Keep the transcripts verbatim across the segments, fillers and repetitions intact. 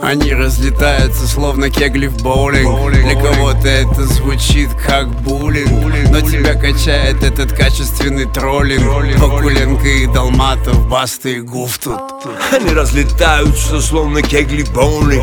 Они разлетаются, словно кегли в боулинг. Для кого-то это звучит как буллинг, но тебя качает этот качественный троллинг. Вакуленко и Долматов, Баста и Гуф тут. Они разлетаются, словно кегли в боулинг.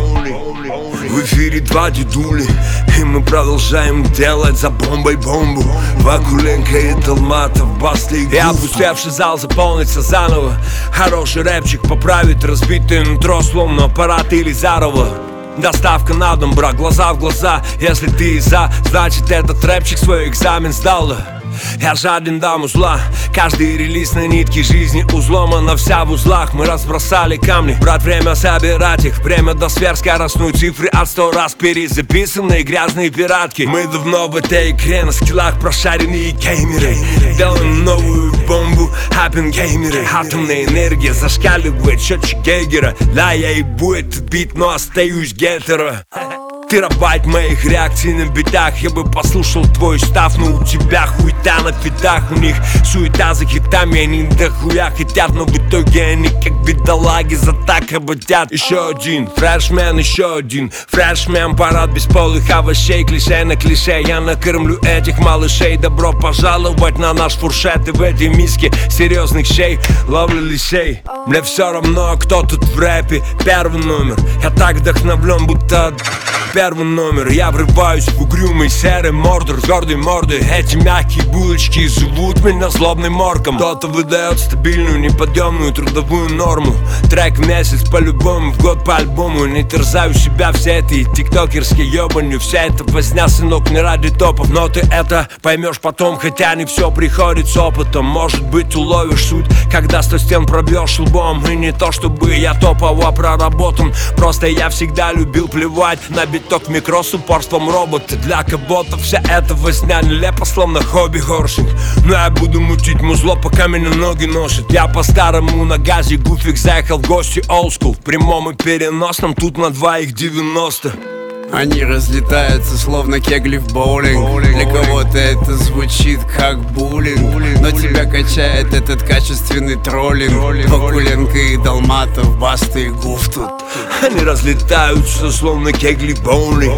В эфире два дедули, и мы продолжаем делать за бомбой бомбу. Вакуленко и Долматов, Баста и Гуф. И опустевший зал заполнится заново. Хороший рэпчик поправит разбитое нутро, словно аппарат Елизарова. Доставка на дом, брат, глаза в глаза. Если ты за, значит этот рэпчик свой экзамен сдал. Я жаден до музла. Каждый релиз на нитке жизни узлом, она вся в узлах. Мы разбросали камни, брат, время собирать их. Время до сверхскоростной цифры от сто раз перезаписанные грязные пиратки. Мы давно в этой игре на скиллах прошаренные геймеры. Делаем новую бомбу, аппенгеймеры. Атомная энергия зашкаливает счетчик Гейгера. Да, я ебу этот бит, но остаюсь гетеро. Терабайт моих реакций на битах. Я бы послушал твой став, но у тебя хуйта на фитах. У них суета за хитами, они дохуя хотят, но в итоге они как бедолаги за так ободят. Еще один фрешмен, еще один фрешмен. Парад бесполых овощей, клише на клише. Я накормлю этих малышей. Добро пожаловать на наш фуршет. И в этой миске серьезных щей ловлю лисей. Мне все равно, кто тут в рэпе первый номер. Я так вдохновлен, будто первый номер. Я врываюсь в угрюмый серый мордор с гордой мордой. Эти мягкие булочки зовут меня злобным морком. Кто-то выдает стабильную, неподъемную трудовую норму. Трек в месяц по-любому, в год по альбому. Не терзаю себя все эти тиктокерские ебанью. Вся эта возня, сынок, не ради топов. Но ты это поймешь потом, хотя не все приходит с опытом. Может быть, уловишь суть, когда сто стен пробьешь лбом. И не то, чтобы я топово проработан, просто я всегда любил плевать на бит. Ток микро с упорством робота. Для кого-то вся эта возня нелепо, словно хобби-хорсинг. Но я буду мутить музло, пока меня ноги носят. Я по-старому на газе, Гуфик заехал в гости олдскул. В прямом и переносном, тут на двоих девяносто. Они разлетаются, словно кегли в боулинг. Для кого-то это звучит как буллинг, но тебя качает этот качественный троллинг. Вакуленко и Долматов, Баста и Гуф тут. Они разлетаются, словно кегли в боулинг.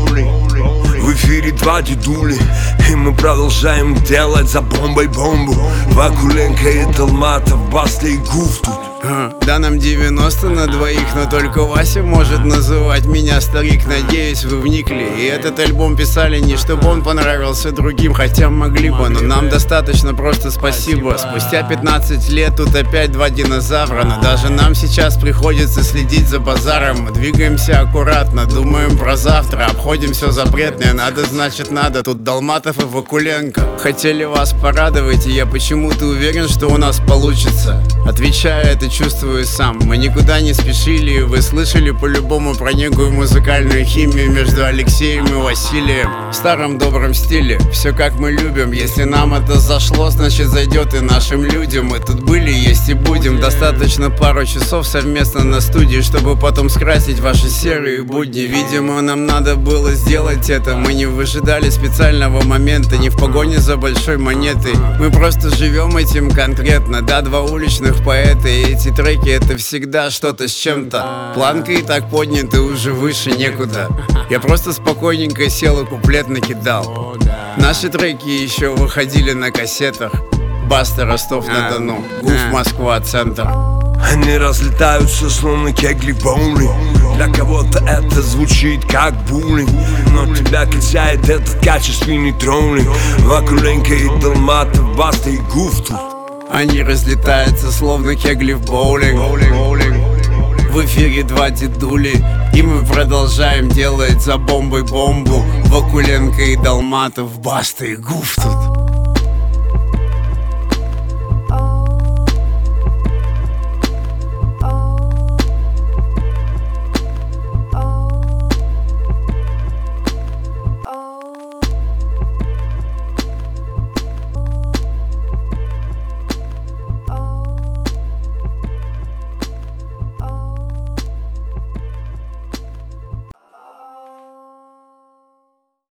В эфире два дедули, и мы продолжаем делать за бомбой бомбу. Вакуленко и Долматов, Баста и Гуф тут. Да, нам девяносто на двоих, но только Вася может называть меня старик. Надеюсь, вы вникли. И этот альбом писали не чтобы он понравился другим, хотя могли бы, но нам достаточно просто спасибо. Спустя пятнадцать лет тут опять два динозавра, но даже нам сейчас приходится следить за базаром. Мы двигаемся аккуратно, думаем про завтра, обходим все запретное. Надо, значит надо, тут Долматов и Вакуленко. Хотели вас порадовать, и я почему-то уверен, что у нас получится. Отвечаю, это чувствую сам. Мы никуда не спешили, и вы слышали по-любому про некую музыкальную химию между Алексеем и Василием. В старом добром стиле, все как мы любим. Если нам это зашло, значит зайдет и нашим людям. Мы тут были, есть и будем. Достаточно пару часов совместно на студии, чтобы потом скрасить ваши серые будни. Видимо, нам надо было сделать это. Мы не выжидали специального момента, не в погоне за большой монетой. Мы просто живем этим конкретно. Да, два уличных поэта, и эти треки это всегда что-то с чем-то. Планка и так поднята уже выше некуда. Я просто спокойненько сел и куплет накидал. Наши треки еще выходили на кассетах. Баста, Ростов-на-Дону, Гуф, Москва, центр. Они разлетаются, словно кегли в боулинг. Для кого-то это звучит как буллинг, но тебя качает этот качественный троллинг. Вакуленко и Долматов, Баста и Гуф тут. Они разлетаются, словно кегли в боулинг. В эфире два дедули, и мы продолжаем делать за бомбой бомбу. Вакуленко и Долматов, Баста и Гуф тут.